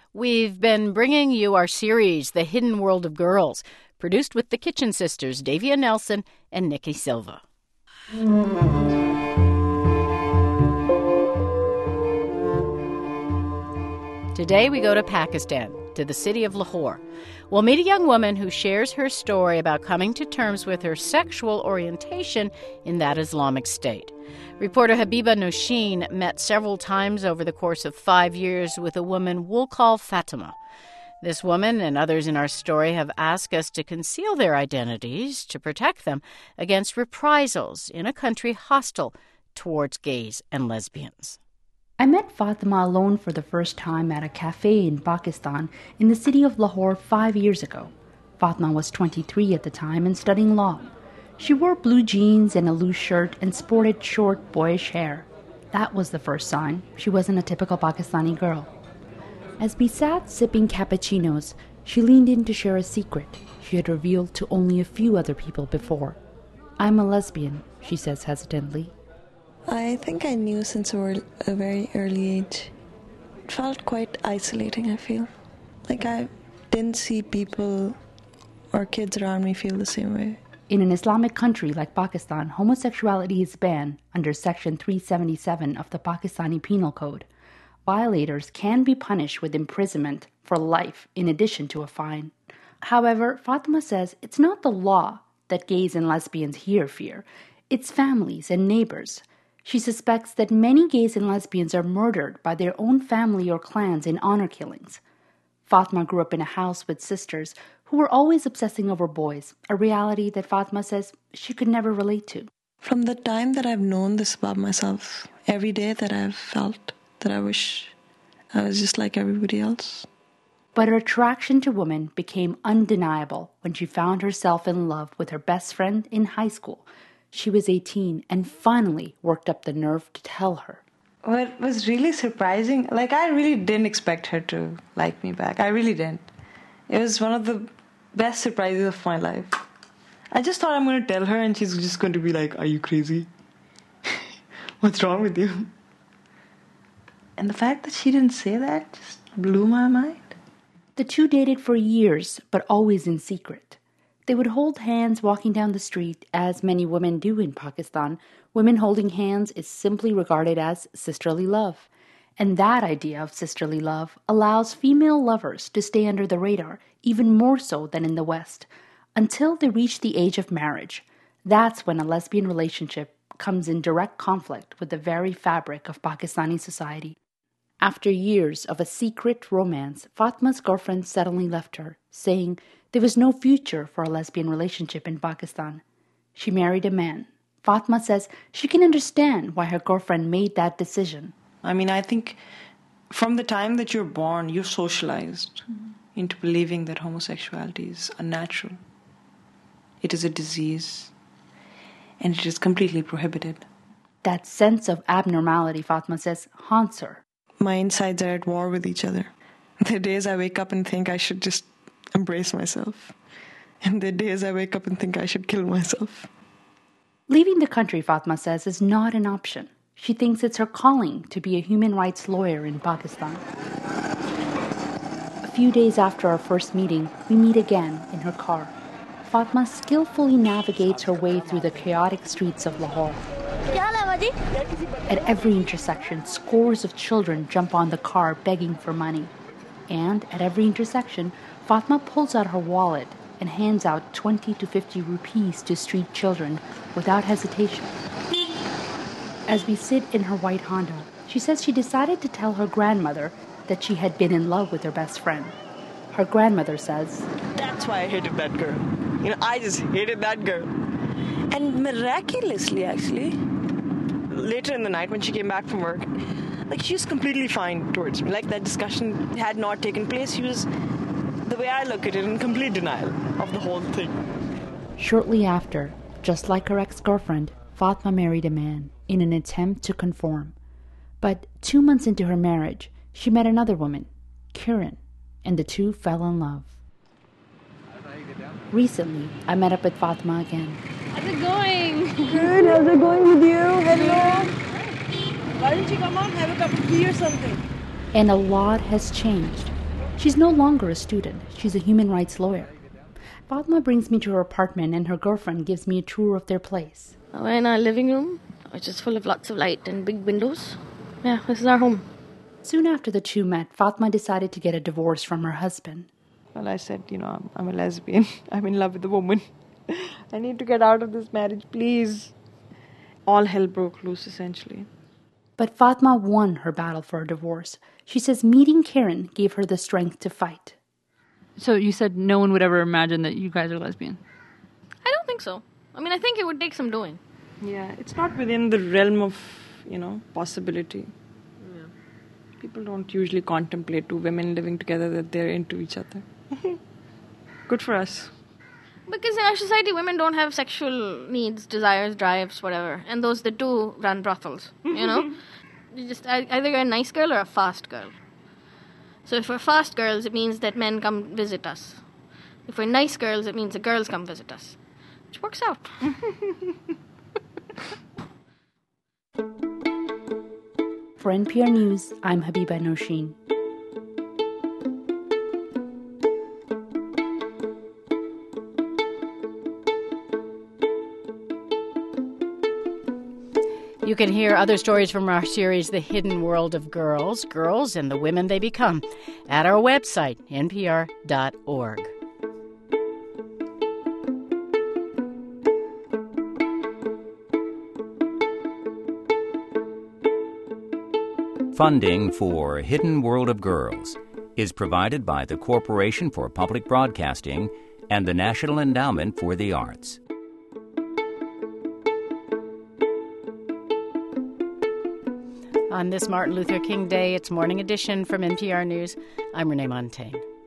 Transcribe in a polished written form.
We've been bringing you our series, The Hidden World of Girls, produced with the Kitchen Sisters, Davia Nelson and Nikki Silva. Today we go to Pakistan, to the city of Lahore. We'll meet a young woman who shares her story about coming to terms with her sexual orientation in that Islamic state. Reporter Habiba Noshin met several times over the course of 5 years with a woman we'll call Fatima. This woman and others in our story have asked us to conceal their identities to protect them against reprisals in a country hostile towards gays and lesbians. I met Fatima alone for the first time at a cafe in Pakistan in the city of Lahore 5 years ago. Fatima was 23 at the time and studying law. She wore blue jeans and a loose shirt and sported short, boyish hair. That was the first sign she wasn't a typical Pakistani girl. As we sat sipping cappuccinos, she leaned in to share a secret she had revealed to only a few other people before. "I'm a lesbian," she says hesitantly. I think I knew since a very early age. It felt quite isolating, I feel. Like I didn't see people or kids around me feel the same way. In an Islamic country like Pakistan, homosexuality is banned under Section 377 of the Pakistani Penal Code. Violators can be punished with imprisonment for life in addition to a fine. However, Fatima says it's not the law that gays and lesbians here fear. It's families and neighbors. She suspects that many gays and lesbians are murdered by their own family or clans in honor killings. Fatima grew up in a house with sisters who were always obsessing over boys, a reality that Fatima says she could never relate to. From the time that I've known this about myself, every day that I've felt that I wish I was just like everybody else. But her attraction to women became undeniable when she found herself in love with her best friend in high school. She was 18 and finally worked up the nerve to tell her. What was really surprising, I really didn't expect her to like me back. I really didn't. It was one of the best surprises of my life. I just thought I'm going to tell her and she's just going to be like, "Are you crazy? What's wrong with you?" And the fact that she didn't say that just blew my mind. The two dated for years, but always in secret. They would hold hands walking down the street, as many women do in Pakistan. Women holding hands is simply regarded as sisterly love. And that idea of sisterly love allows female lovers to stay under the radar, even more so than in the West, until they reach the age of marriage. That's when a lesbian relationship comes in direct conflict with the very fabric of Pakistani society. After years of a secret romance, Fatma's girlfriend suddenly left her, saying there was no future for a lesbian relationship in Pakistan. She married a man. Fatma says she can understand why her girlfriend made that decision. I think from the time that you're born, you're socialized into believing that homosexuality is unnatural. It is a disease, and it is completely prohibited. That sense of abnormality, Fatma says, haunts her. My insides are at war with each other. There are days I wake up and think I should just embrace myself. And there are days I wake up and think I should kill myself. Leaving the country, Fatma says, is not an option. She thinks it's her calling to be a human rights lawyer in Pakistan. A few days after our first meeting, we meet again in her car. Fatma skillfully navigates her way through the chaotic streets of Lahore. At every intersection, scores of children jump on the car begging for money. And at every intersection, Fatma pulls out her wallet and hands out 20 to 50 rupees to street children without hesitation. As we sit in her white Honda, she says she decided to tell her grandmother that she had been in love with her best friend. Her grandmother says, "That's why I hated that girl. I just hated that girl." And miraculously, actually, later in the night when she came back from work, she was completely fine towards me. That discussion had not taken place. She was, the way I look at it, in complete denial of the whole thing. Shortly after, just like her ex-girlfriend, Fatma married a man in an attempt to conform. But 2 months into her marriage, she met another woman, Kiran, and the two fell in love. Recently, I met up with Fatma again. How's it going? Good, how's it going with you? Hello. Why don't you come on, have a cup of tea or something? And a lot has changed. She's no longer a student. She's a human rights lawyer. Fatma brings me to her apartment and her girlfriend gives me a tour of their place. We're in our living room, which is full of lots of light and big windows. Yeah, this is our home. Soon after the two met, Fatma decided to get a divorce from her husband. Well, I said, I'm a lesbian. I'm in love with a woman. I need to get out of this marriage, please. All hell broke loose, essentially. But Fatma won her battle for a divorce. She says meeting Karen gave her the strength to fight. So you said no one would ever imagine that you guys are lesbian? I don't think so. I think it would take some doing. Yeah, it's not within the realm of, possibility. Yeah. People don't usually contemplate two women living together that they're into each other. Good for us. Because in our society, women don't have sexual needs, desires, drives, whatever. And those that do run brothels, You just either you're a nice girl or a fast girl. So if we're fast girls, it means that men come visit us. If we're nice girls, it means the girls come visit us. Which works out. For NPR News, I'm Habiba Nosheen. You can hear other stories from our series, The Hidden World of Girls, Girls and the Women They Become, at our website, npr.org. Funding for Hidden World of Girls is provided by the Corporation for Public Broadcasting and the National Endowment for the Arts. On this Martin Luther King Day, it's Morning Edition from NPR News. I'm Renee Montagne.